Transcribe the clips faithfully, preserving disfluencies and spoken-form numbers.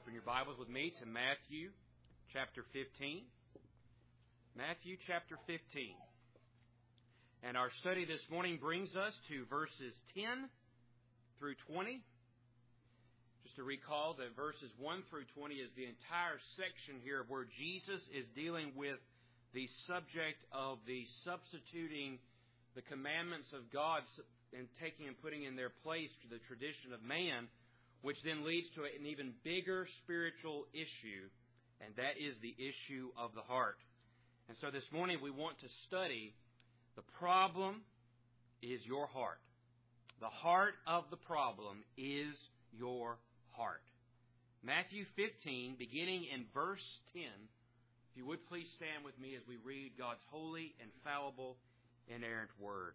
Open your Bibles with me to Matthew chapter fifteen. Matthew chapter fifteen. And our study this morning brings us to verses ten through twenty. Just to recall that verses one through twenty is the entire section here where Jesus is dealing with the subject of the substituting the commandments of God and taking and putting in their place to the tradition of man, which then leads to an even bigger spiritual issue, and that is the issue of the heart. And so this morning we want to study the problem is your heart. The heart of the problem is your heart. Matthew fifteen, beginning in verse ten. If you would please stand with me as we read God's holy, infallible, inerrant word.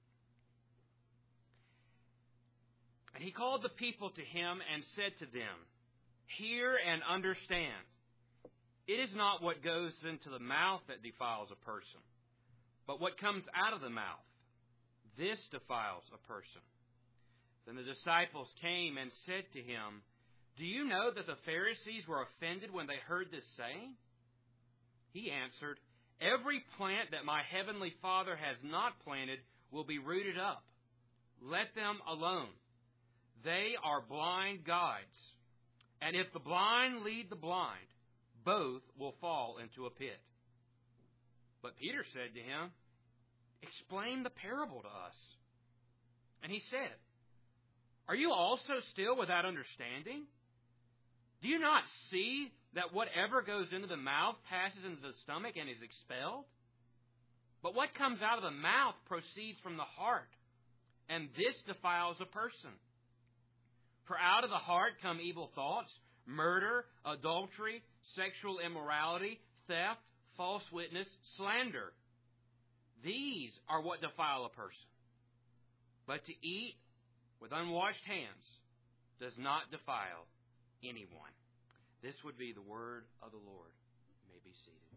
And he called the people to him and said to them, "Hear and understand. It is not what goes into the mouth that defiles a person, but what comes out of the mouth. This defiles a person." Then the disciples came and said to him, "Do you know that the Pharisees were offended when they heard this saying?" He answered, "Every plant that my heavenly Father has not planted will be rooted up. Let them alone. They are blind guides. And if the blind lead the blind, both will fall into a pit." But Peter said to him, "Explain the parable to us." And he said, "Are you also still without understanding? Do you not see that whatever goes into the mouth passes into the stomach and is expelled? But what comes out of the mouth proceeds from the heart, and this defiles a person. For out of the heart come evil thoughts, murder, adultery, sexual immorality, theft, false witness, slander. These are what defile a person. But to eat with unwashed hands does not defile anyone." This would be the word of the Lord. You may be seated.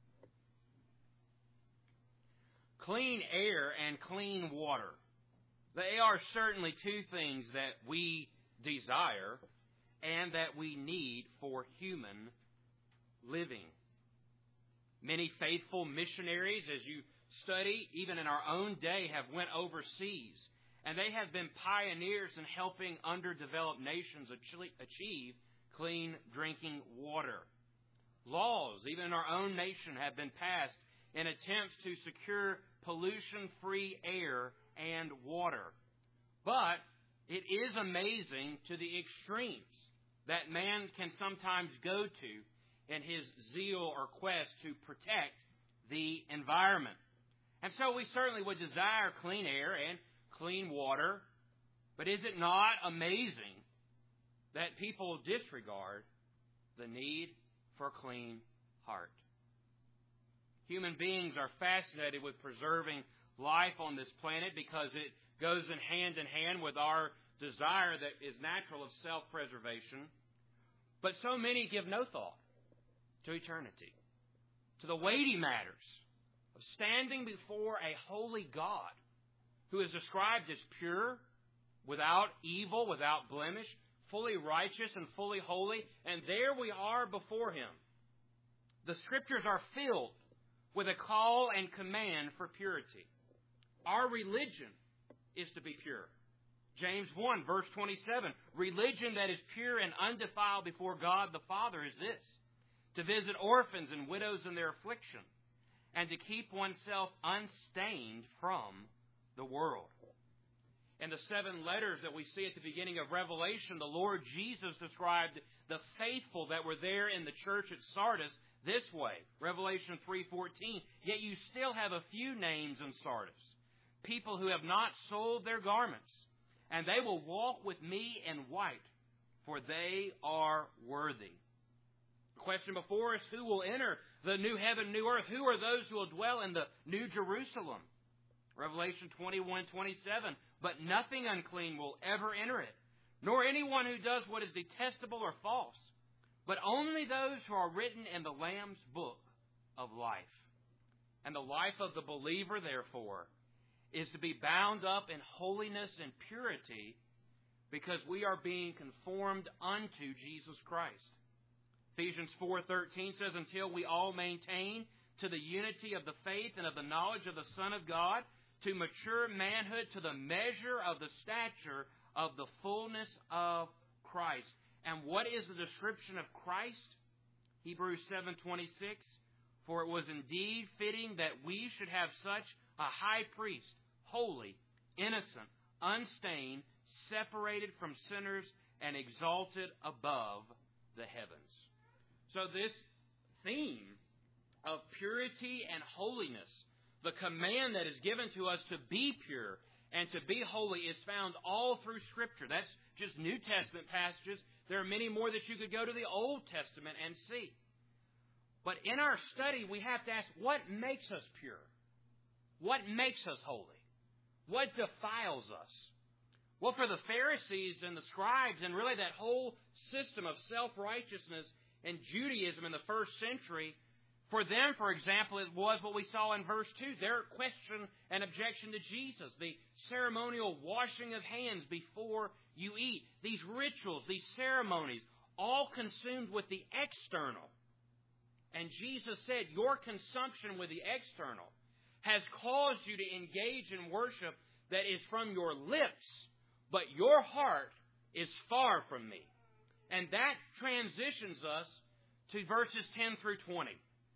Clean air and clean water. They are certainly two things that we desire and that we need for human living. Many faithful missionaries, as you study, even in our own day, have went overseas, and they have been pioneers in helping underdeveloped nations achieve clean drinking water. Laws, even in our own nation, have been passed in attempts to secure pollution-free air and water. But it is amazing to the extremes that man can sometimes go to in his zeal or quest to protect the environment. And so we certainly would desire clean air and clean water, but is it not amazing that people disregard the need for a clean heart? Human beings are fascinated with preserving life on this planet because it goes in hand in hand with our desire that is natural of self-preservation. But so many give no thought to eternity, to the weighty matters of standing before a holy God who is described as pure, without evil, without blemish, fully righteous and fully holy, and there we are before Him. The Scriptures are filled with a call and command for purity. Our religion is to be pure. James one, verse twenty-seven, "Religion that is pure and undefiled before God the Father is this, to visit orphans and widows in their affliction, and to keep oneself unstained from the world." In the seven letters that we see at the beginning of Revelation, the Lord Jesus described the faithful that were there in the church at Sardis this way. Revelation three fourteen, "Yet you still have a few names in Sardis, people who have not sold their garments, and they will walk with me in white, for they are worthy." The question before us, who will enter the new heaven, new earth? Who are those who will dwell in the new Jerusalem? Revelation twenty-one twenty-seven, "But nothing unclean will ever enter it, nor anyone who does what is detestable or false, but only those who are written in the Lamb's book of life." And the life of the believer, therefore, is to be bound up in holiness and purity because we are being conformed unto Jesus Christ. Ephesians four thirteen says, until we all maintain to the unity of the faith and of the knowledge of the Son of God, to mature manhood, to the measure of the stature of the fullness of Christ. And what is the description of Christ? Hebrews seven twenty-six, for it was indeed fitting that we should have such a high priest, holy, innocent, unstained, separated from sinners, and exalted above the heavens. So this theme of purity and holiness, the command that is given to us to be pure and to be holy, is found all through Scripture. That's just New Testament passages. There are many more that you could go to the Old Testament and see. But in our study, we have to ask, what makes us pure? What makes us holy? What defiles us? Well, for the Pharisees and the scribes and really that whole system of self-righteousness and Judaism in the first century, for them, for example, it was what we saw in verse two, their question and objection to Jesus, the ceremonial washing of hands before you eat, these rituals, these ceremonies, all consumed with the external. And Jesus said, your consumption with the external has caused you to engage in worship that is from your lips, but your heart is far from me. And that transitions us to verses ten through twenty.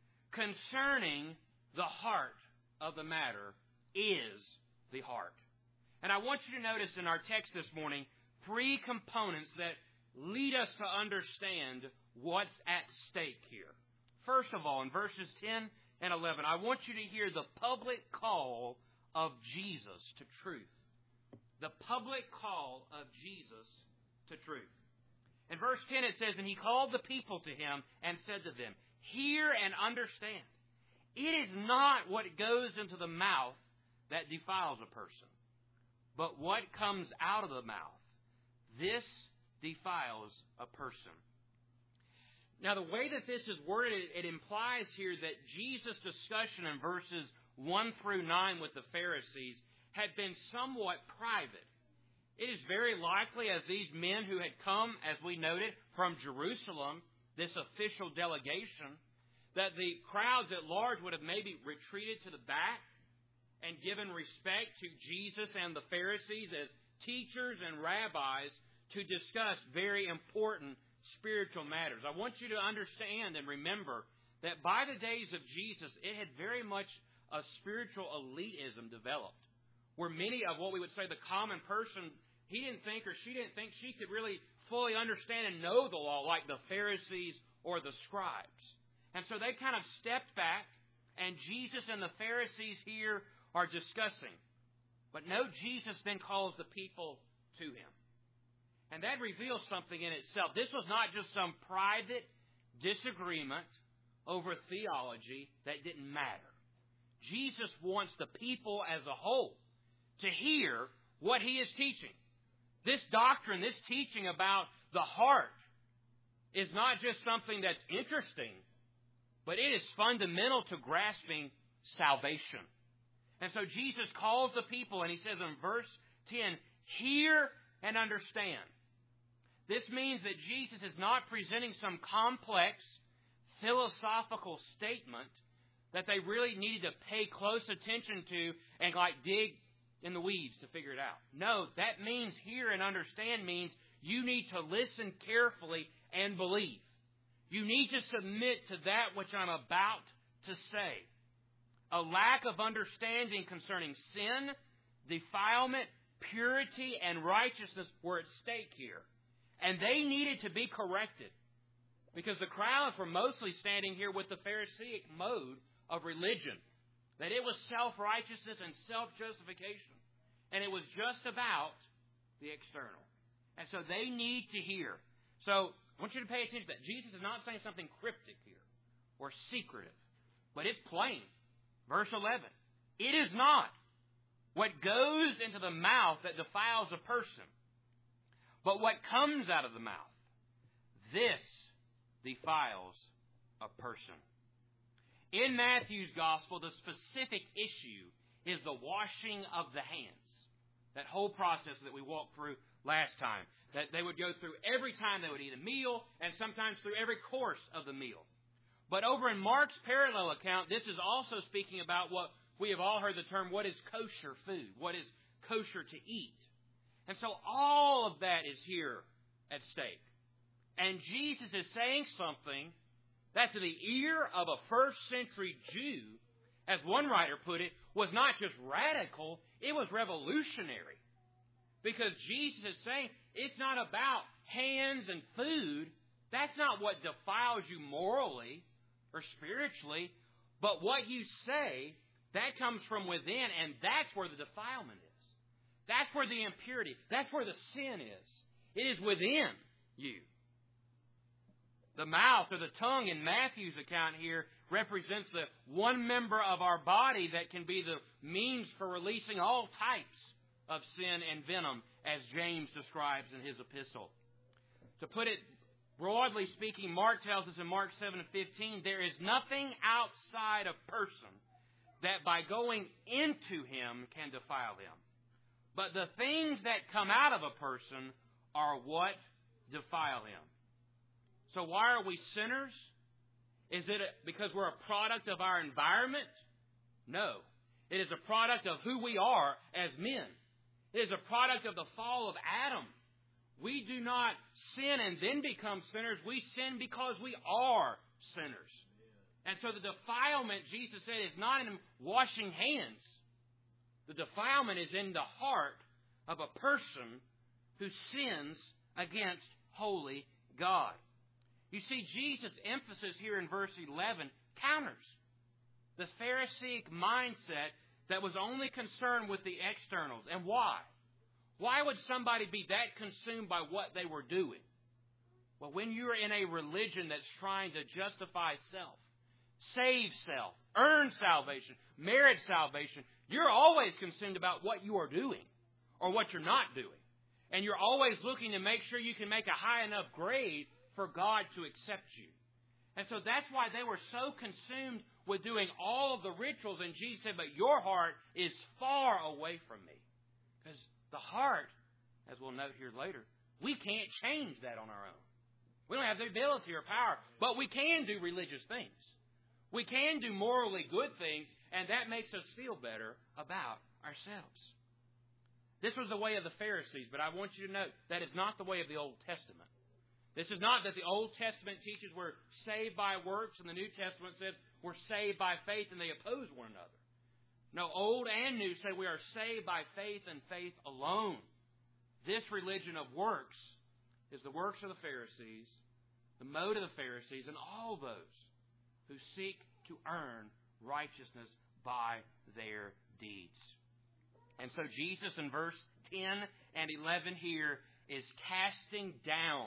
Concerning the heart of the matter is the heart. And I want you to notice in our text this morning three components that lead us to understand what's at stake here. First of all, in verses ten and eleven, I want you to hear the public call of Jesus to truth. The public call of Jesus to truth. In verse ten it says, and he called the people to him and said to them, hear and understand. It is not what goes into the mouth that defiles a person, but what comes out of the mouth. This defiles a person. Now, the way that this is worded, it implies here that Jesus' discussion in verses one through nine with the Pharisees had been somewhat private. It is very likely, as these men who had come, as we noted, from Jerusalem, this official delegation, that the crowds at large would have maybe retreated to the back and given respect to Jesus and the Pharisees as teachers and rabbis to discuss very important spiritual matters. I want you to understand and remember that by the days of Jesus, it had very much a spiritual elitism developed, where many of what we would say the common person, he didn't think or she didn't think she could really fully understand and know the law like the Pharisees or the scribes. And so they kind of stepped back, and Jesus and the Pharisees here are discussing. But no, Jesus then calls the people to him. And that reveals something in itself. This was not just some private disagreement over theology that didn't matter. Jesus wants the people as a whole to hear what he is teaching. This doctrine, this teaching about the heart is not just something that's interesting, but it is fundamental to grasping salvation. And so Jesus calls the people, and he says in verse ten, hear and understand. This means that Jesus is not presenting some complex philosophical statement that they really needed to pay close attention to and like dig in the weeds to figure it out. No, that means hear and understand means you need to listen carefully and believe. You need to submit to that which I'm about to say. A lack of understanding concerning sin, defilement, purity, and righteousness were at stake here. And they needed to be corrected. Because the crowds were mostly standing here with the Pharisaic mode of religion. That it was self-righteousness and self-justification. And it was just about the external. And so they need to hear. So I want you to pay attention to that. Jesus is not saying something cryptic here or secretive. But it's plain. Verse eleven. It is not what goes into the mouth that defiles a person, but what comes out of the mouth. This defiles a person. In Matthew's gospel, the specific issue is the washing of the hands. That whole process that we walked through last time. That they would go through every time they would eat a meal, and sometimes through every course of the meal. But over in Mark's parallel account, this is also speaking about what we have all heard the term, what is kosher food? What is kosher to eat? And so all of that is here at stake. And Jesus is saying something that to the ear of a first century Jew, as one writer put it, was not just radical, it was revolutionary. Because Jesus is saying, it's not about hands and food. That's not what defiles you morally or spiritually. But what you say, that comes from within, and that's where the defilement is. That's where the impurity, that's where the sin is. It is within you. The mouth or the tongue in Matthew's account here represents the one member of our body that can be the means for releasing all types of sin and venom, as James describes in his epistle. To put it broadly speaking, Mark tells us in Mark seven and fifteen, there is nothing outside a person that by going into him can defile him. But the things that come out of a person are what defile him. So why are we sinners? Is it because we're a product of our environment? No. It is a product of who we are as men. It is a product of the fall of Adam. We do not sin and then become sinners. We sin because we are sinners. And so the defilement, Jesus said, is not in washing hands. The defilement is in the heart of a person who sins against holy God. You see, Jesus' emphasis here in verse eleven counters the Pharisaic mindset that was only concerned with the externals. And why? Why would somebody be that consumed by what they were doing? Well, when you're in a religion that's trying to justify self, save self, earn salvation, merit salvation, you're always consumed about what you are doing or what you're not doing. And you're always looking to make sure you can make a high enough grade for God to accept you. And so that's why they were so consumed with doing all of the rituals. And Jesus said, but your heart is far away from me. Because the heart, as we'll note here later, we can't change that on our own. We don't have the ability or power, but we can do religious things. We can do morally good things, and that makes us feel better about ourselves. This was the way of the Pharisees, but I want you to note that is not the way of the Old Testament. This is not that the Old Testament teaches we're saved by works, and the New Testament says we're saved by faith, and they oppose one another. No, Old and New say we are saved by faith and faith alone. This religion of works is the works of the Pharisees, the mode of the Pharisees, and all those who seek to earn righteousness by their deeds. And so Jesus in verse ten and eleven here is casting down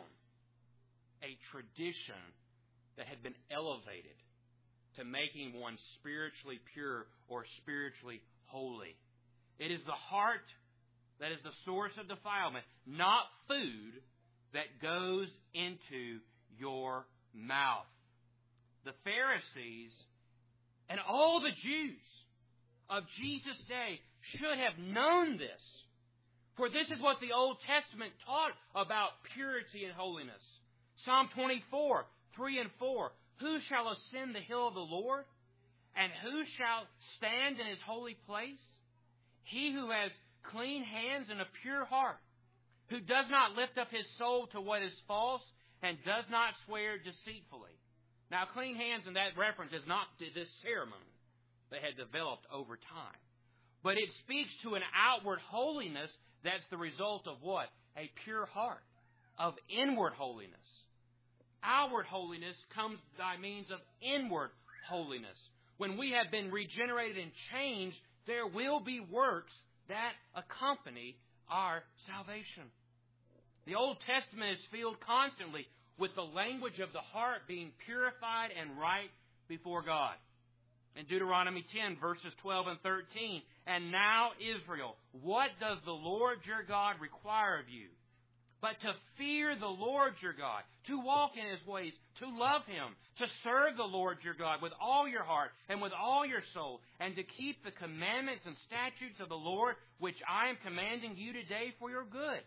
a tradition that had been elevated to making one spiritually pure or spiritually holy. It is the heart that is the source of defilement, not food that goes into your mouth. The Pharisees and all the Jews of Jesus' day should have known this. For this is what the Old Testament taught about purity and holiness. Psalm twenty-four, three and four. Who shall ascend the hill of the Lord? And who shall stand in His holy place? He who has clean hands and a pure heart, who does not lift up his soul to what is false, and does not swear deceitfully. Now, clean hands in that reference is not to this ceremony that had developed over time. But it speaks to an outward holiness that's the result of what? A pure heart, of inward holiness. Outward holiness comes by means of inward holiness. When we have been regenerated and changed, there will be works that accompany our salvation. The Old Testament is filled constantly with the language of the heart being purified and right before God. In Deuteronomy ten, verses twelve and thirteen, and now Israel, what does the Lord your God require of you? But to fear the Lord your God, to walk in His ways, to love Him, to serve the Lord your God with all your heart and with all your soul, and to keep the commandments and statutes of the Lord, which I am commanding you today for your good.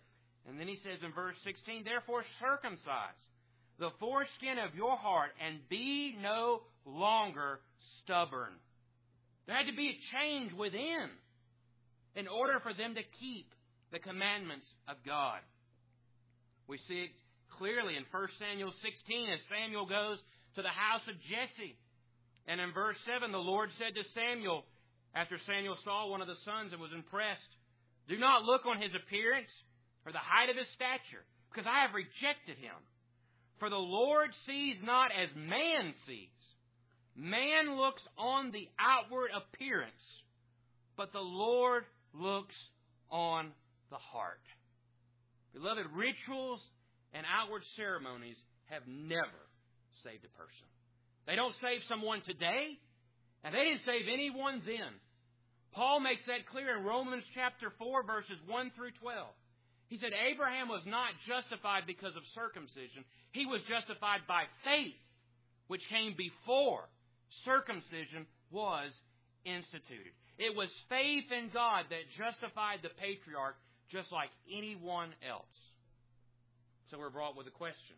And then he says in verse sixteen, therefore circumcise the foreskin of your heart and be no longer stubborn. There had to be a change within in order for them to keep the commandments of God. We see it clearly in First Samuel sixteen as Samuel goes to the house of Jesse. And in verse seven, the Lord said to Samuel, after Samuel saw one of the sons and was impressed, do not look on his appearance or the height of his stature, because I have rejected him. For the Lord sees not as man sees. Man looks on the outward appearance, but the Lord looks on the heart. Beloved, rituals and outward ceremonies have never saved a person. They don't save someone today, and they didn't save anyone then. Paul makes that clear in Romans chapter four, verses one through twelve. He said Abraham was not justified because of circumcision. He was justified by faith, which came before circumcision was instituted. It was faith in God that justified the patriarch just like anyone else. So we're brought with a question.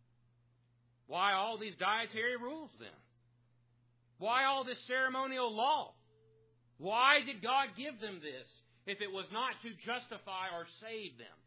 Why all these dietary rules then? Why all this ceremonial law? Why did God give them this if it was not to justify or save them?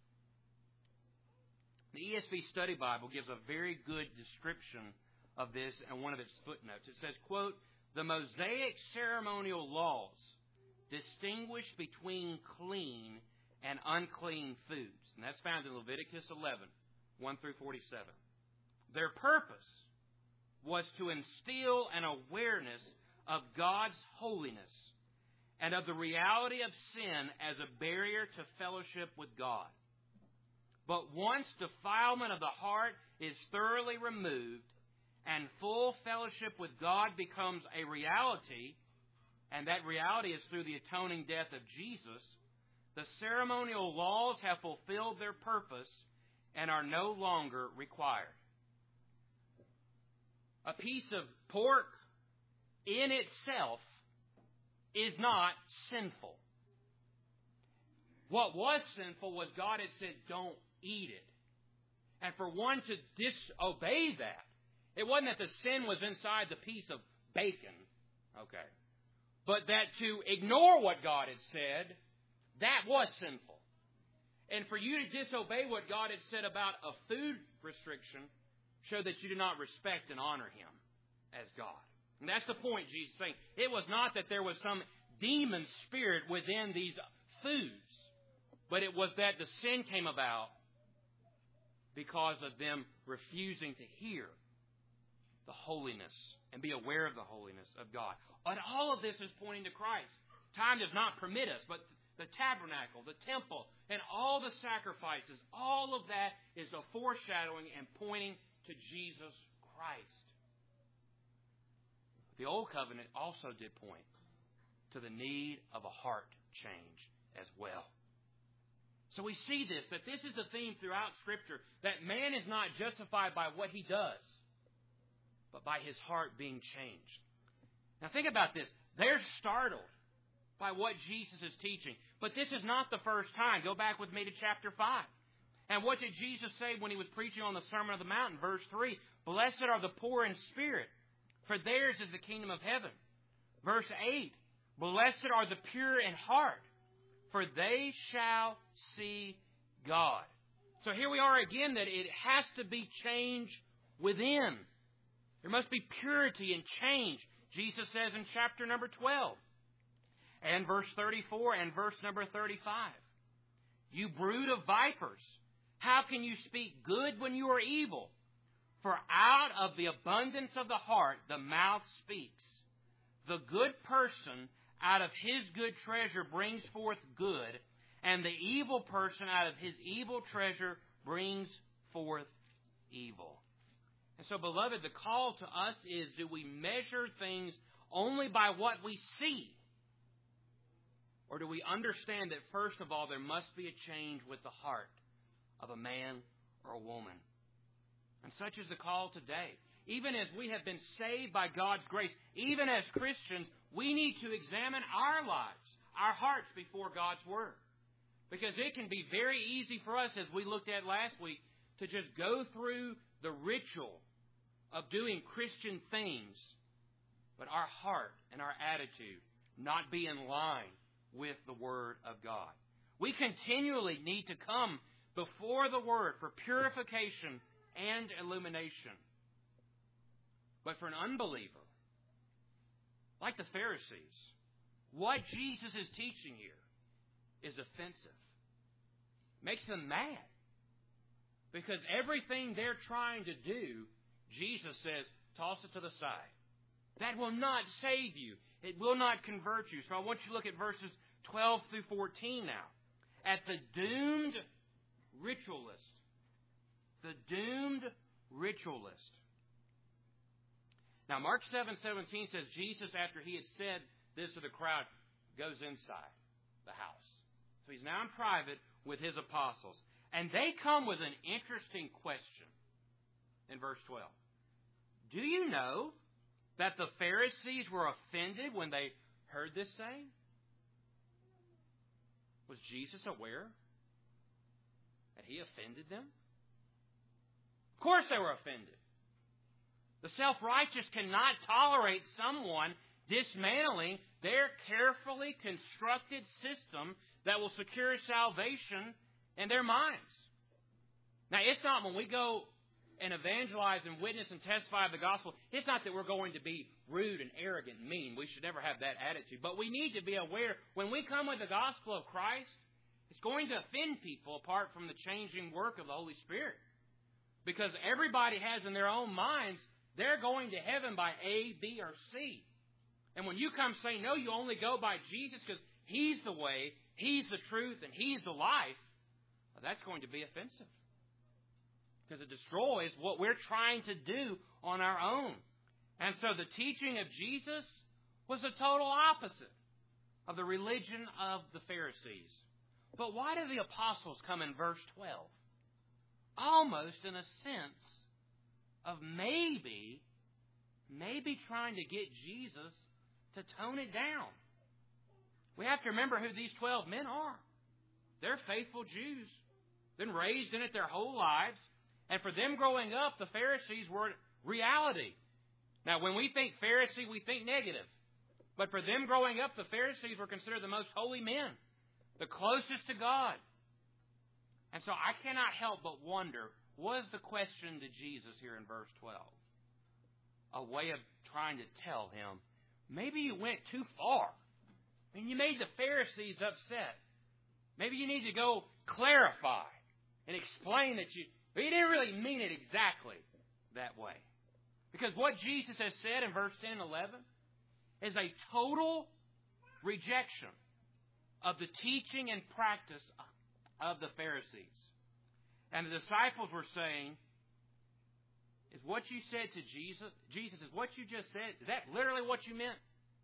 The E S V Study Bible gives a very good description of this in one of its footnotes. It says, quote, the Mosaic ceremonial laws distinguish between clean and unclean foods. And that's found in Leviticus eleven, one through forty-seven. Their purpose was to instill an awareness of God's holiness and of the reality of sin as a barrier to fellowship with God. But once defilement of the heart is thoroughly removed and full fellowship with God becomes a reality, and that reality is through the atoning death of Jesus, the ceremonial laws have fulfilled their purpose and are no longer required. A piece of pork in itself is not sinful. What was sinful was God had said, don't eat it. And for one to disobey that, it wasn't that the sin was inside the piece of bacon, okay, but that to ignore what God had said, that was sinful. And for you to disobey what God had said about a food restriction showed that you do not respect and honor Him as God. And that's the point Jesus is saying. It was not that there was some demon spirit within these foods, but it was that the sin came about because of them refusing to hear the holiness and be aware of the holiness of God. And all of this is pointing to Christ. Time does not permit us, but the tabernacle, the temple, and all the sacrifices, all of that is a foreshadowing and pointing to Jesus Christ. The Old Covenant also did point to the need of a heart change as well. So we see this, that this is a theme throughout Scripture, that man is not justified by what he does, but by his heart being changed. Now think about this. They're startled by what Jesus is teaching. But this is not the first time. Go back with me to chapter five. And what did Jesus say when He was preaching on the Sermon on the Mount? Verse three, blessed are the poor in spirit, for theirs is the kingdom of heaven. Verse eight, blessed are the pure in heart, for they shall see God. So here we are again, that it has to be change within. There must be purity and change. Jesus says in chapter number twelve, and verse thirty-four and verse number thirty-five, you brood of vipers, how can you speak good when you are evil? For out of the abundance of the heart the mouth speaks. The good person out of his good treasure brings forth good, and the evil person out of his evil treasure brings forth evil. And so, beloved, the call to us is, do we measure things only by what we see? Or do we understand that, first of all, there must be a change with the heart of a man or a woman? And such is the call today. Even as we have been saved by God's grace, even as Christians, we need to examine our lives, our hearts before God's Word. Because it can be very easy for us, as we looked at last week, to just go through the ritual of doing Christian things, but our heart and our attitude not be in line with the Word of God. We continually need to come before the Word for purification and illumination. But for an unbeliever, like the Pharisees, what Jesus is teaching here is offensive. Makes them mad. Because everything they're trying to do, Jesus says, toss it to the side. That will not save you. It will not convert you. So I want you to look at verses twelve through fourteen now. At the doomed ritualist. The doomed ritualist. Now Mark seven seventeen says, Jesus, after he had said this to the crowd, goes inside the house. So he's now in private with his apostles. And they come with an interesting question in verse twelve. Do you know that the Pharisees were offended when they heard this saying? Was Jesus aware that he offended them? Of course they were offended. The self-righteous cannot tolerate someone dismantling their carefully constructed system that will secure salvation in their minds. Now, it's not when we go and evangelize and witness and testify of the gospel, it's not that we're going to be rude and arrogant and mean. We should never have that attitude. But we need to be aware, when we come with the gospel of Christ, it's going to offend people apart from the changing work of the Holy Spirit. Because everybody has in their own minds, they're going to heaven by A, B, or C. And when you come saying, no, you only go by Jesus because He's the way, He's the truth, and He's the life, well, that's going to be offensive. Because it destroys what we're trying to do on our own. And so the teaching of Jesus was the total opposite of the religion of the Pharisees. But why do the apostles come in verse twelve? Almost in a sense of maybe, maybe trying to get Jesus to tone it down. We have to remember who these twelve men are. They're faithful Jews. Been raised in it their whole lives. And for them growing up, the Pharisees were reality. Now, when we think Pharisee, we think negative. But for them growing up, the Pharisees were considered the most holy men, the closest to God. And so I cannot help but wonder, was the question to Jesus here in verse twelve a way of trying to tell him, maybe you went too far. I mean, you made the Pharisees upset. Maybe you need to go clarify and explain that you... But he didn't really mean it exactly that way. Because what Jesus has said in verse ten and eleven is a total rejection of the teaching and practice of the Pharisees. And the disciples were saying, is what you said to Jesus, Jesus, is what you just said, is that literally what you meant?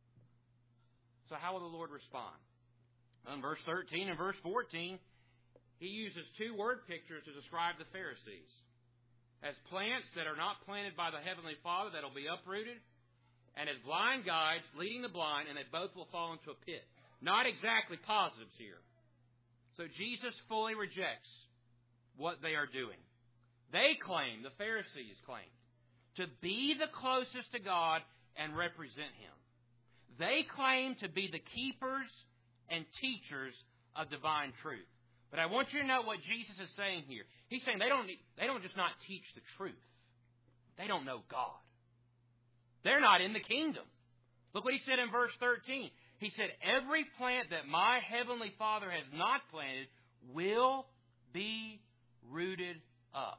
So how will the Lord respond? In verse thirteen and verse fourteen, he uses two word pictures to describe the Pharisees. As plants that are not planted by the Heavenly Father that will be uprooted, and as blind guides leading the blind, and they both will fall into a pit. Not exactly positives here. So Jesus fully rejects what they are doing. They claim, the Pharisees claim, to be the closest to God and represent Him. They claim to be the keepers and teachers of divine truth. But I want you to know what Jesus is saying here. He's saying they don't, they don't just not teach the truth. They don't know God. They're not in the kingdom. Look what he said in verse thirteen. He said, every plant that my heavenly Father has not planted will be rooted up.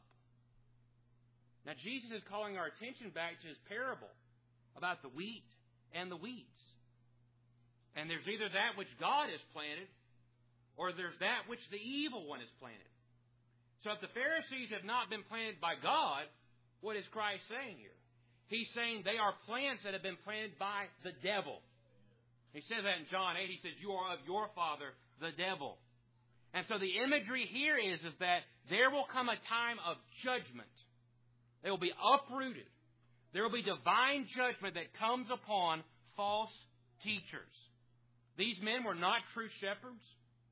Now, Jesus is calling our attention back to his parable about the wheat and the weeds. And there's either that which God has planted, or there's that which the evil one has planted. So if the Pharisees have not been planted by God, what is Christ saying here? He's saying they are plants that have been planted by the devil. He says that in John eight. He says, you are of your father, the devil. And so the imagery here is, is that there will come a time of judgment. They will be uprooted. There will be divine judgment that comes upon false teachers. These men were not true shepherds.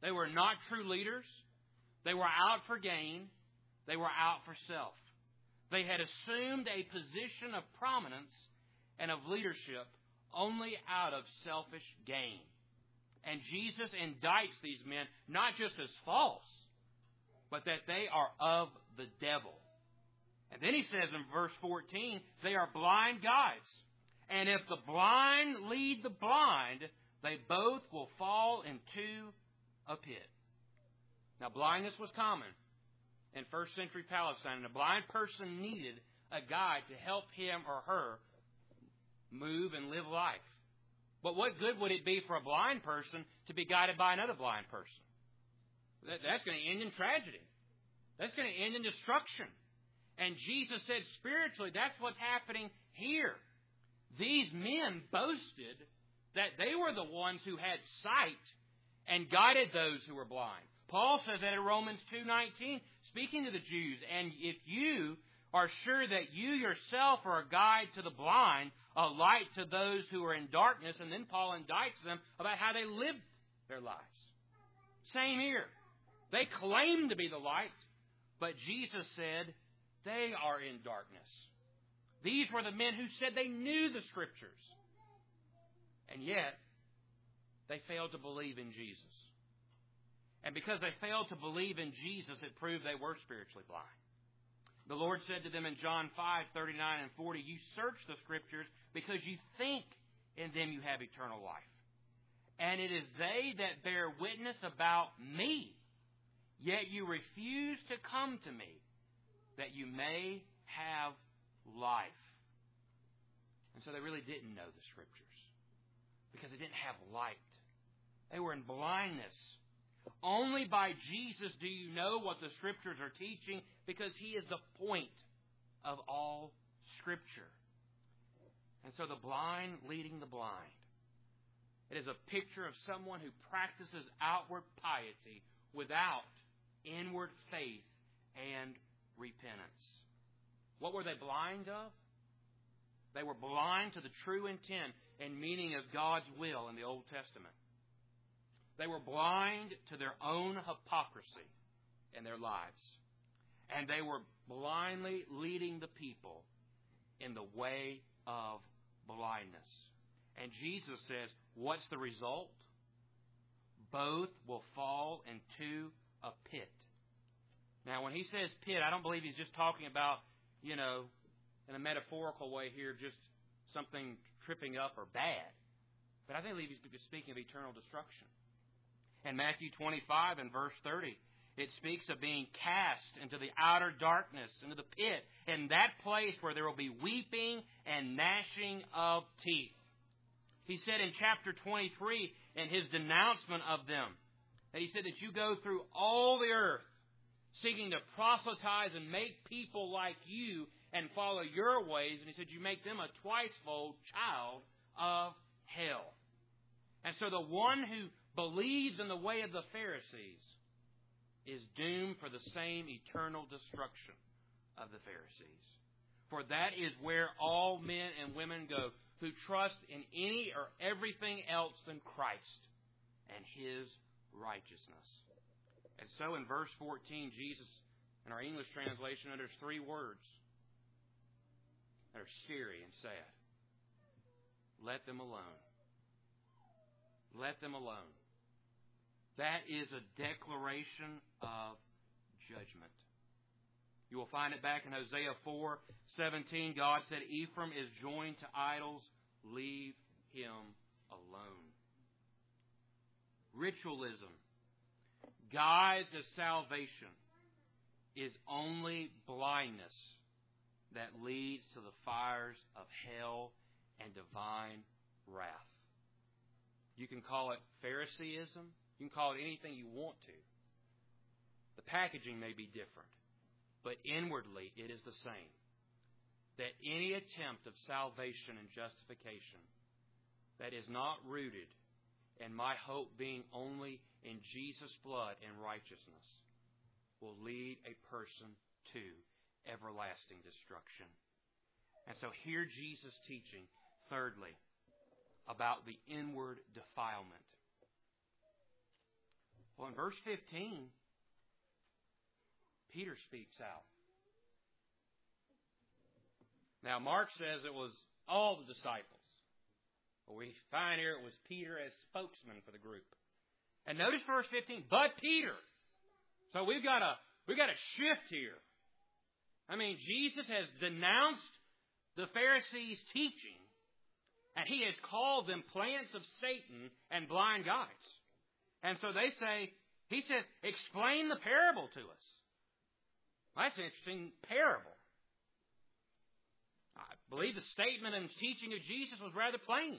They were not true leaders. They were out for gain. They were out for self. They had assumed a position of prominence and of leadership only out of selfish gain. And Jesus indicts these men not just as false, but that they are of the devil. And then he says in verse fourteen, they are blind guides. And if the blind lead the blind, they both will fall into a pit. Now, blindness was common in first century Palestine, and a blind person needed a guide to help him or her move and live life. But what good would it be for a blind person to be guided by another blind person? That, that's going to end in tragedy. That's going to end in destruction. And Jesus said spiritually, that's what's happening here. These men boasted that they were the ones who had sight and guided those who were blind. Paul says that in Romans two nineteen, speaking to the Jews, and if you are sure that you yourself are a guide to the blind, a light to those who are in darkness, and then Paul indicts them about how they lived their lives. Same here. They claim to be the light, but Jesus said they are in darkness. These were the men who said they knew the Scriptures. And yet, they failed to believe in Jesus. And because they failed to believe in Jesus, it proved they were spiritually blind. The Lord said to them in John five, thirty-nine and forty, you search the Scriptures because you think in them you have eternal life. And it is they that bear witness about me. Yet you refuse to come to me, that you may have life. And so they really didn't know the Scriptures because they didn't have light. They were in blindness. Only by Jesus do you know what the Scriptures are teaching, because He is the point of all Scripture. And so the blind leading the blind. It is a picture of someone who practices outward piety without inward faith and repentance. What were they blind of? They were blind to the true intent and meaning of God's will in the Old Testament. They were blind to their own hypocrisy in their lives. And they were blindly leading the people in the way of blindness. And Jesus says, what's the result? Both will fall into a pit. Now, when he says pit, I don't believe he's just talking about, you know, in a metaphorical way here, just something tripping up or bad. But I think he's speaking of eternal destruction. In Matthew twenty-five and verse thirty, it speaks of being cast into the outer darkness, into the pit, in that place where there will be weeping and gnashing of teeth. He said in chapter twenty-three, in his denouncement of them, that he said that you go through all the earth seeking to proselytize and make people like you and follow your ways. And he said you make them a twicefold child of hell. And so the one who believes in the way of the Pharisees is doomed for the same eternal destruction of the Pharisees. For that is where all men and women go who trust in any or everything else than Christ and His righteousness. And so in verse fourteen, Jesus, in our English translation, utters three words that are scary and sad. Let them alone. Let them alone. That is a declaration of judgment. You will find it back in Hosea four seventeen. God said, Ephraim is joined to idols. Leave him alone. Ritualism, guised as salvation, is only blindness that leads to the fires of hell and divine wrath. You can call it Phariseeism. You can call it anything you want to. The packaging may be different, but inwardly it is the same. That any attempt of salvation and justification that is not rooted in my hope being only in Jesus' blood and righteousness will lead a person to everlasting destruction. And so hear Jesus teaching, thirdly, about the inward defilement. Well, in verse fifteen, Peter speaks out. Now, Mark says it was all the disciples. But we find here it was Peter as spokesman for the group. And notice verse fifteen, but Peter. So we've got a we've got a shift here. I mean, Jesus has denounced the Pharisees' teaching, and he has called them plants of Satan and blind guides. And so they say, he says, explain the parable to us. Well, that's an interesting parable. I believe the statement and teaching of Jesus was rather plain.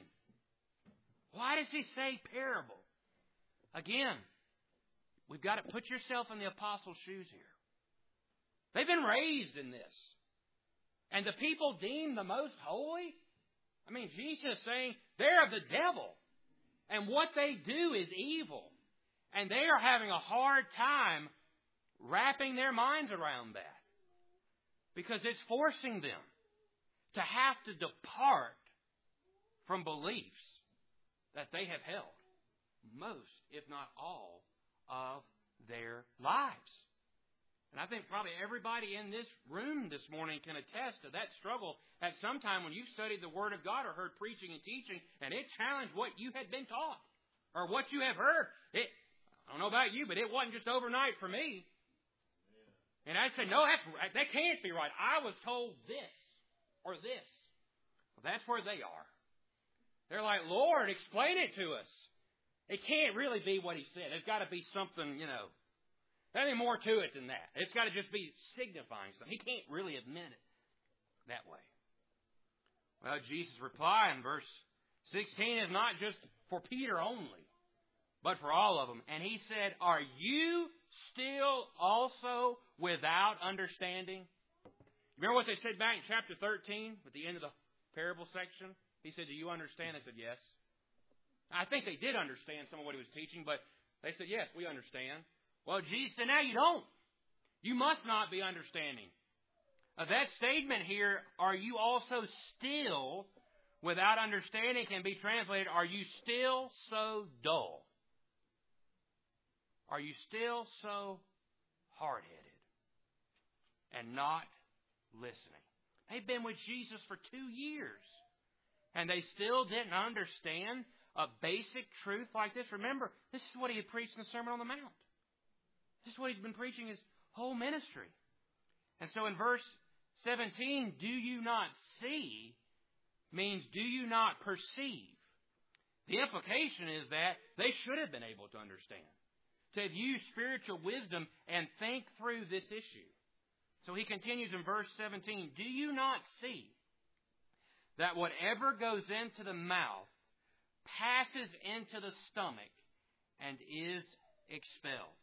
Why does he say parable? Again, we've got to put yourself in the apostles' shoes here. They've been raised in this. And the people deemed the most holy, I mean, Jesus is saying they're of the devil. And what they do is evil. And they are having a hard time wrapping their minds around that. Because it's forcing them to have to depart from beliefs that they have held most, if not all, of their lives. And I think probably everybody in this room this morning can attest to that struggle at some time when you've studied the Word of God or heard preaching and teaching, and it challenged what you had been taught or what you have heard. It, I don't know about you, but it wasn't just overnight for me. And I'd say, no, that's, that can't be right. I was told this or this. Well, that's where they are. They're like, Lord, explain it to us. It can't really be what he said. There's got to be something, you know. There's any more to it than that. It's got to just be signifying something. He can't really admit it that way. Well, Jesus' reply in verse sixteen is not just for Peter only, but for all of them. And he said, are you still also without understanding? Remember what they said back in chapter thirteen at the end of the parable section? He said, do you understand? They said, yes. I think they did understand some of what he was teaching, but they said, yes, we understand. Well, Jesus said, now you don't. You must not be understanding. Uh, that statement here, are you also still without understanding, can be translated, are you still so dull? Are you still so hard-headed and not listening? They've been with Jesus for two years, and they still didn't understand a basic truth like this. Remember, this is what he had preached in the Sermon on the Mount. This is what he's been preaching his whole ministry. And so in verse seventeen, do you not see, means do you not perceive? The implication is that they should have been able to understand, to have used spiritual wisdom and think through this issue. So he continues in verse seventeen, do you not see that whatever goes into the mouth passes into the stomach and is expelled?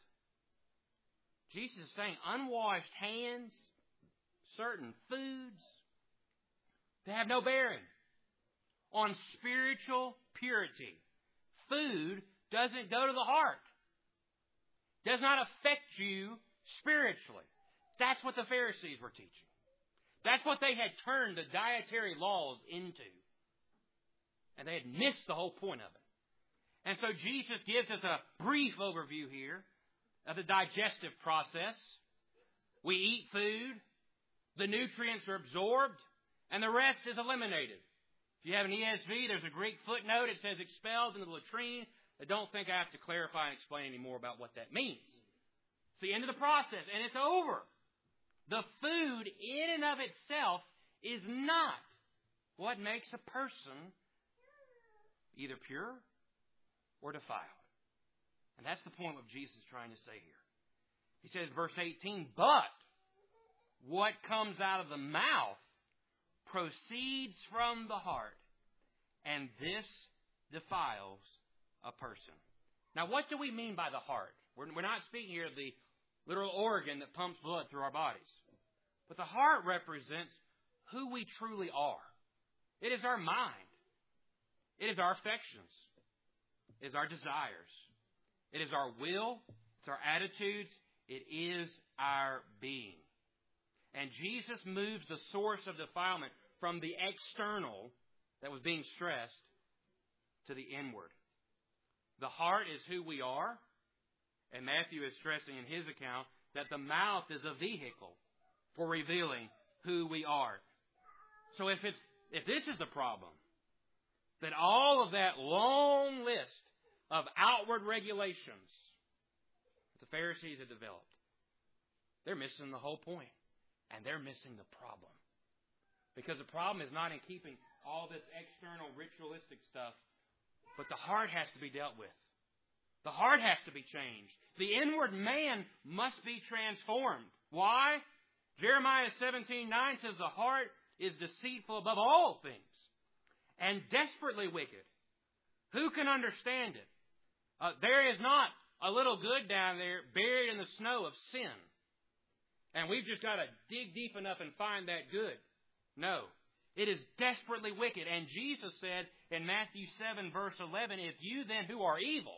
Jesus is saying unwashed hands, certain foods, they have no bearing on spiritual purity. Food doesn't go to the heart. Does not affect you spiritually. That's what the Pharisees were teaching. That's what they had turned the dietary laws into. And they had missed the whole point of it. And so Jesus gives us a brief overview here of the digestive process. We eat food, the nutrients are absorbed, and the rest is eliminated. If you have an E S V, there's a Greek footnote. It says expelled into the latrine. I don't think I have to clarify and explain any more about what that means. It's the end of the process, and it's over. The food in and of itself is not what makes a person either pure or defiled. And that's the point what Jesus is trying to say here. He says, verse eighteen, but what comes out of the mouth proceeds from the heart, and this defiles a person. Now, what do we mean by the heart? We're, we're not speaking here of the literal organ that pumps blood through our bodies. But the heart represents who we truly are. It is our mind. It is our affections. It is our desires. It is our will, it's our attitudes, it is our being. And Jesus moves the source of defilement from the external that was being stressed to the inward. The heart is who we are, And Matthew is stressing in his account that the mouth is a vehicle for revealing who we are. So if it's if this is the problem, that all of that long list of outward regulations that the Pharisees had developed, they're missing the whole point, and they're missing the problem. Because the problem is not in keeping all this external ritualistic stuff, but the heart has to be dealt with. The heart has to be changed. The inward man must be transformed. Why? Jeremiah seventeen nine says the heart is deceitful above all things and desperately wicked. Who can understand it? Uh, there is not a little good down there buried in the snow of sin. And we've just got to dig deep enough and find that good. No. It is desperately wicked. And Jesus said in Matthew seven verse eleven, if you then who are evil,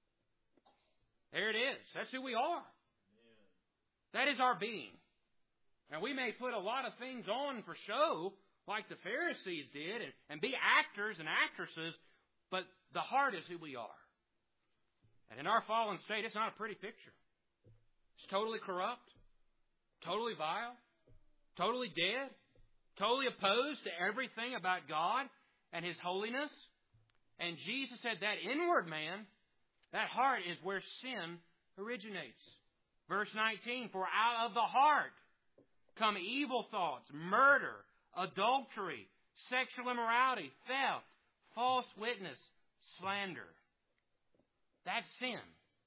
there it is. That's who we are. That is our being. Now, we may put a lot of things on for show, like the Pharisees did, and, and be actors and actresses, but the heart is who we are. And in our fallen state, it's not a pretty picture. It's totally corrupt, totally vile, totally dead, totally opposed to everything about God and His holiness. And Jesus said that inward man, that heart is where sin originates. Verse nineteen, for out of the heart come evil thoughts, murder, adultery, sexual immorality, theft, false witness, slander. That's sin.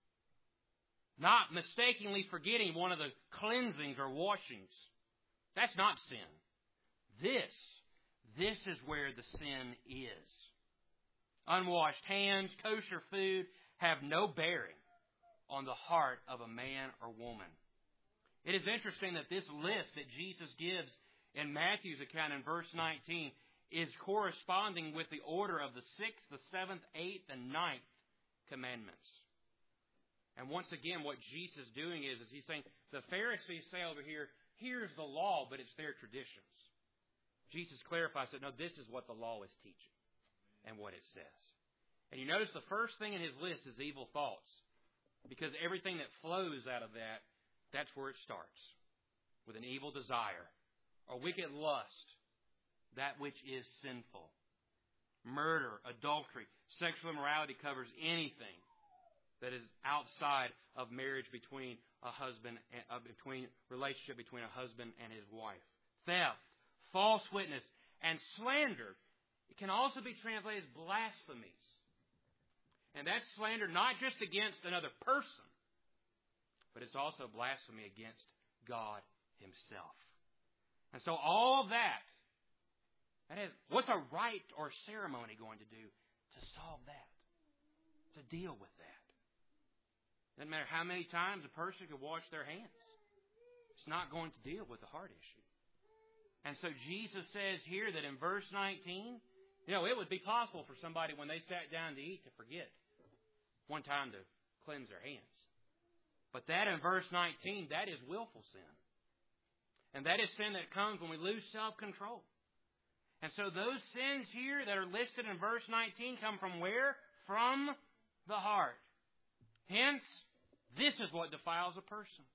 Not mistakenly forgetting one of the cleansings or washings. That's not sin. This, this is where the sin is. Unwashed hands, kosher food have no bearing on the heart of a man or woman. It is interesting that this list that Jesus gives in Matthew's account in verse nineteen is corresponding with the order of the sixth, the seventh, eighth, and ninth commandments. And once again, what Jesus is doing is, is he's saying, the Pharisees say over here, here's the law, but it's their traditions. Jesus clarifies that, no, this is what the law is teaching and what it says. And you notice the first thing in his list is evil thoughts. Because everything that flows out of that, that's where it starts. With an evil desire. Or wicked lust. That which is sinful. Murder, adultery, sexual immorality covers anything that is outside of marriage between a husband, uh, between relationship between a husband and his wife. Theft, false witness, and slander. It can also be translated as blasphemies. And that's slander not just against another person, but it's also blasphemy against God Himself. And so all that, that is, what's a rite or ceremony going to do to solve that? To deal with that? Doesn't matter how many times a person could wash their hands. It's not going to deal with the heart issue. And so Jesus says here that in verse nineteen, you know, it would be possible for somebody when they sat down to eat to forget one time to cleanse their hands. But that in verse nineteen, that is willful sin. And that is sin that comes when we lose self-control. And so those sins here that are listed in verse nineteen come from where? From the heart. Hence, this is what defiles a person.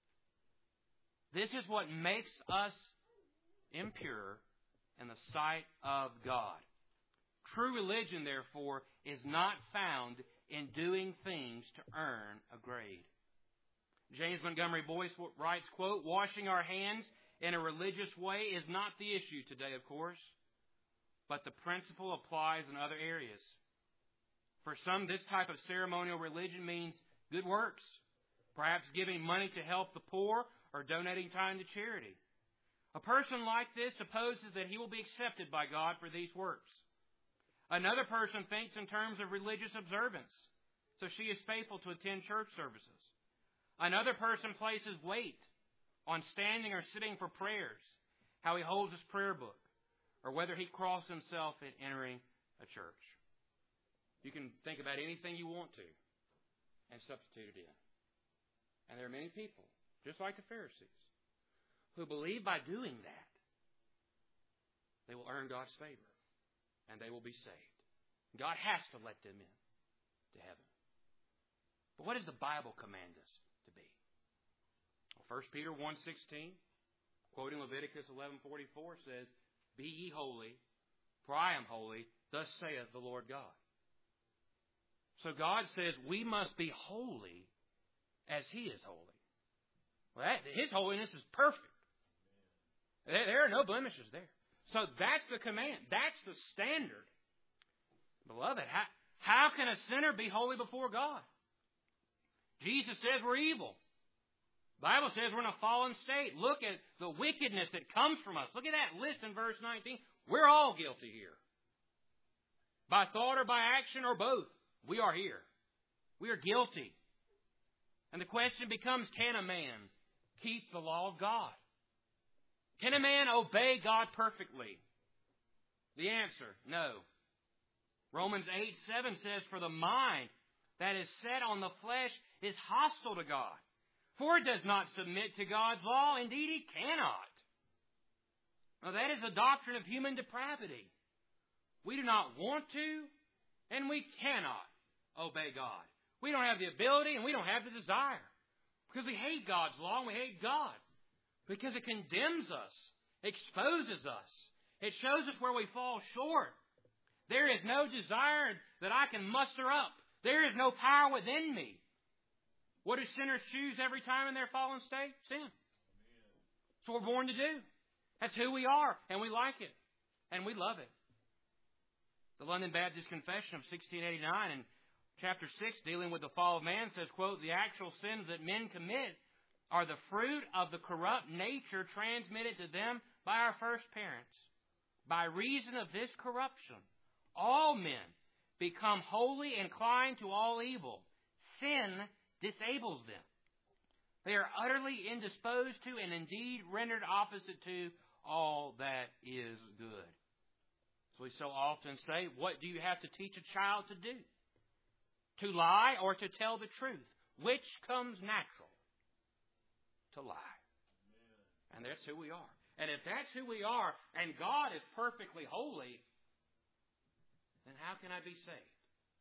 This is what makes us impure in the sight of God. True religion, therefore, is not found in doing things to earn a grade. James Montgomery Boyce writes, quote, washing our hands in a religious way is not the issue today, of course, but the principle applies in other areas. For some, this type of ceremonial religion means good works, perhaps giving money to help the poor or donating time to charity. A person like this supposes that he will be accepted by God for these works. Another person thinks in terms of religious observance, so she is faithful to attend church services. Another person places weight on standing or sitting for prayers, how he holds his prayer book, or whether he crosses himself at entering a church. You can think about anything you want to and substitute it in. And there are many people, just like the Pharisees, who believe by doing that, they will earn God's favor and they will be saved. God has to let them in to heaven. But what does the Bible command us to be? Well, First Peter one sixteen, quoting Leviticus eleven forty-four, says, "Be ye holy, for I am holy, thus saith the Lord God." So God says we must be holy as He is holy. Well, that, His holiness is perfect. There, there are no blemishes there. So that's the command. That's the standard. Beloved, how, how can a sinner be holy before God? Jesus says we're evil. The Bible says we're in a fallen state. Look at the wickedness that comes from us. Look at that list in verse nineteen. We're all guilty here. By thought or by action or both, we are here. We are guilty. And the question becomes, can a man keep the law of God? Can a man obey God perfectly? The answer, no. Romans eight seven says, "For the mind that is set on the flesh is hostile to God. For it does not submit to God's law. Indeed, it cannot." Now, that is a doctrine of human depravity. We do not want to, and we cannot obey God. We don't have the ability, and we don't have the desire. Because we hate God's law, and we hate God. Because it condemns us, exposes us. It shows us where we fall short. There is no desire that I can muster up. There is no power within me. What do sinners choose every time in their fallen state? Sin. That's what we're born to do. That's who we are, and we like it, and we love it. The London Baptist Confession of sixteen eighty-nine in chapter six, dealing with the fall of man, says, quote, "The actual sins that men commit are the fruit of the corrupt nature transmitted to them by our first parents. By reason of this corruption, all men become wholly inclined to all evil. Sin disables them. They are utterly indisposed to and indeed rendered opposite to all that is good." So we so often say, what do you have to teach a child to do? To lie or to tell the truth? Which comes natural? To lie. And that's who we are. And if that's who we are, and God is perfectly holy, then how can I be saved?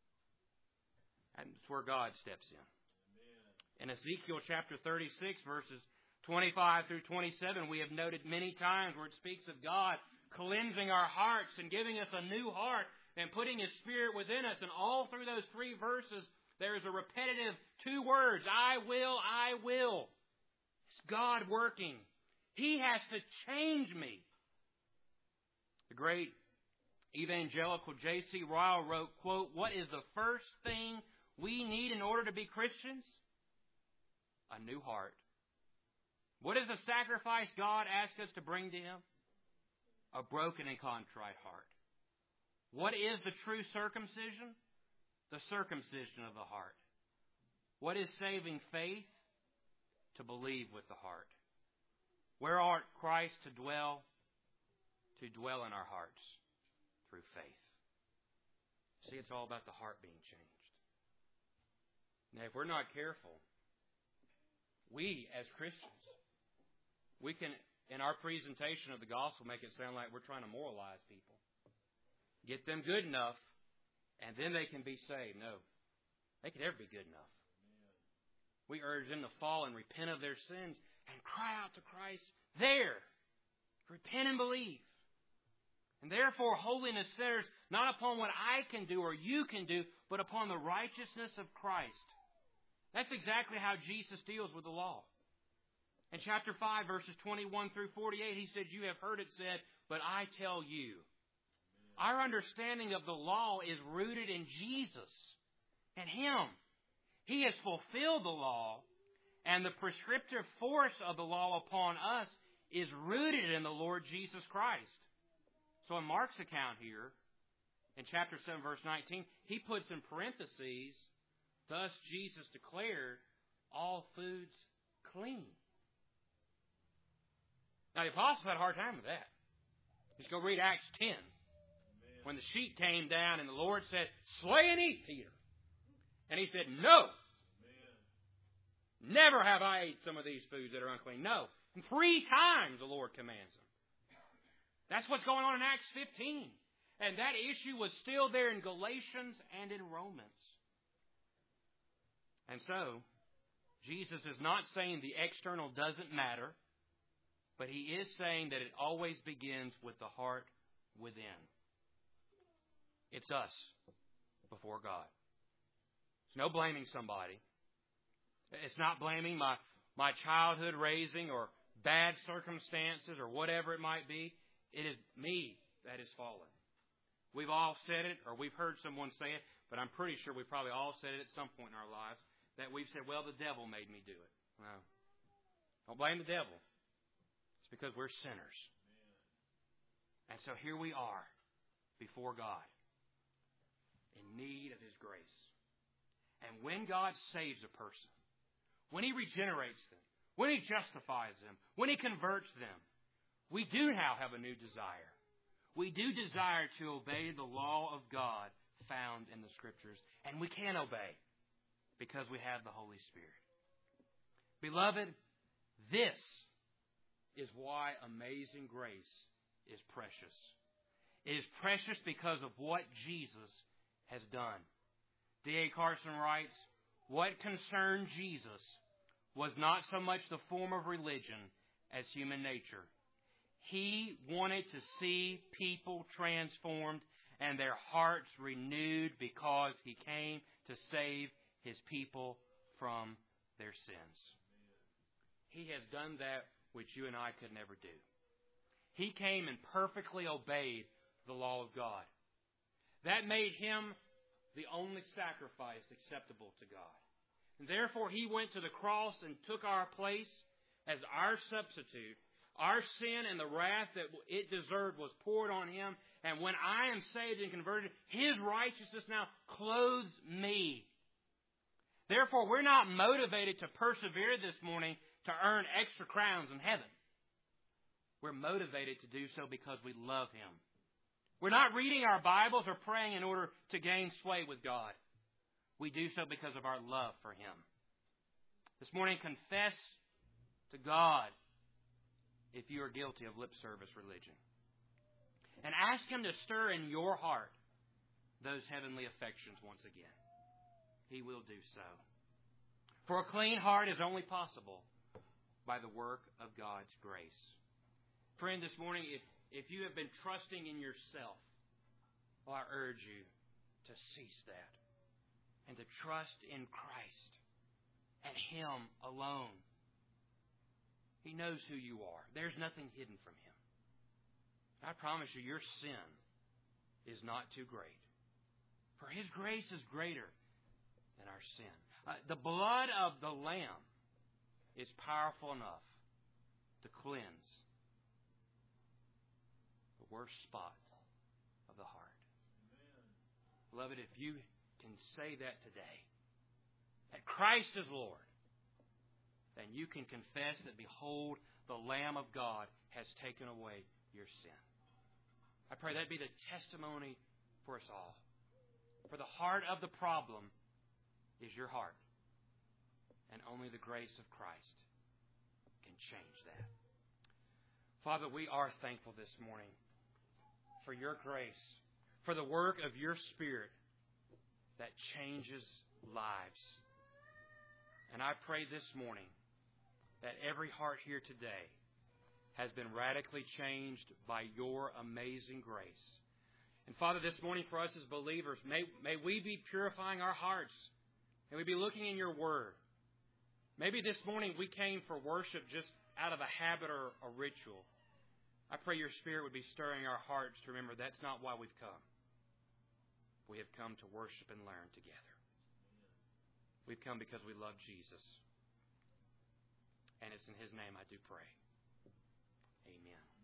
And it's where God steps in. In Ezekiel chapter thirty-six, verses twenty-five through twenty-seven, we have noted many times where it speaks of God cleansing our hearts and giving us a new heart and putting His Spirit within us. And all through those three verses, there is a repetitive two words, I will, I will. It's God working. He has to change me. The great evangelical J C Ryle wrote, quote, "What is the first thing we need in order to be Christians? A new heart." What is the sacrifice God asks us to bring to Him? A broken and contrite heart. What is the true circumcision? The circumcision of the heart. What is saving faith? To believe with the heart. Where art Christ to dwell? To dwell in our hearts through faith. See, it's all about the heart being changed. Now, if we're not careful, we as Christians, we can, in our presentation of the gospel, make it sound like we're trying to moralize people. Get them good enough, and then they can be saved. No, they can never be good enough. We urge them to fall and repent of their sins and cry out to Christ there. Repent and believe. And therefore, holiness centers not upon what I can do or you can do, but upon the righteousness of Christ. That's exactly how Jesus deals with the law. In chapter five, verses twenty-one through forty-eight, He said, "You have heard it said, but I tell you." Our understanding of the law is rooted in Jesus and Him. He has fulfilled the law, and the prescriptive force of the law upon us is rooted in the Lord Jesus Christ. So in Mark's account here, in chapter seven, verse nineteen, he puts in parentheses, "Thus Jesus declared all foods clean." Now, the apostles had a hard time with that. Just go read Acts ten. Amen. When the sheet came down and the Lord said, "Slay and eat, Peter." And he said, "No. Amen. Never have I ate some of these foods that are unclean." No. And three times the Lord commands them. That's what's going on in Acts fifteen. And that issue was still there in Galatians and in Romans. And so, Jesus is not saying the external doesn't matter, but He is saying that it always begins with the heart within. It's us before God. It's no blaming somebody. It's not blaming my, my childhood raising or bad circumstances or whatever it might be. It is me that is fallen. We've all said it, or we've heard someone say it, but I'm pretty sure we've probably all said it at some point in our lives, that we've said, well, the devil made me do it. No. Don't blame the devil. It's because we're sinners. And so here we are before God in need of His grace. And when God saves a person, when He regenerates them, when He justifies them, when He converts them, we do now have a new desire. We do desire to obey the law of God found in the Scriptures. And we can obey because we have the Holy Spirit. Beloved, this is why amazing grace is precious. It is precious because of what Jesus has done. D A Carson writes, what concerned Jesus was not so much the form of religion as human nature. He wanted to see people transformed and their hearts renewed because He came to save His people from their sins. He has done that which you and I could never do. He came and perfectly obeyed the law of God. That made Him the only sacrifice acceptable to God. And therefore, He went to the cross and took our place as our substitute. Our sin and the wrath that it deserved was poured on Him. And when I am saved and converted, His righteousness now clothes me. Therefore, we're not motivated to persevere this morning to earn extra crowns in heaven. We're motivated to do so because we love Him. We're not reading our Bibles or praying in order to gain sway with God. We do so because of our love for Him. This morning, confess to God if you are guilty of lip service religion. And ask Him to stir in your heart those heavenly affections once again. He will do so. For a clean heart is only possible by the work of God's grace. Friend, this morning, if, if you have been trusting in yourself, well, I urge you to cease that and to trust in Christ and Him alone. He knows who you are. There's nothing hidden from Him. I promise you, your sin is not too great. For His grace is greater than our sin. Uh, the blood of the Lamb is powerful enough to cleanse the worst spot of the heart. Amen. Beloved, if you can say that today, that Christ is Lord, then you can confess that, behold, the Lamb of God has taken away your sin. I pray that be the testimony for us all. For the heart of the problem is your heart. And only the grace of Christ can change that. Father, we are thankful this morning for your grace, for the work of your Spirit that changes lives. And I pray this morning that every heart here today has been radically changed by your amazing grace. And Father, this morning for us as believers, may, may we be purifying our hearts. May we be looking in your Word. Maybe this morning we came for worship just out of a habit or a ritual. I pray your Spirit would be stirring our hearts to remember that's not why we've come. We have come to worship and learn together. We've come because we love Jesus. And it's in His name I do pray. Amen.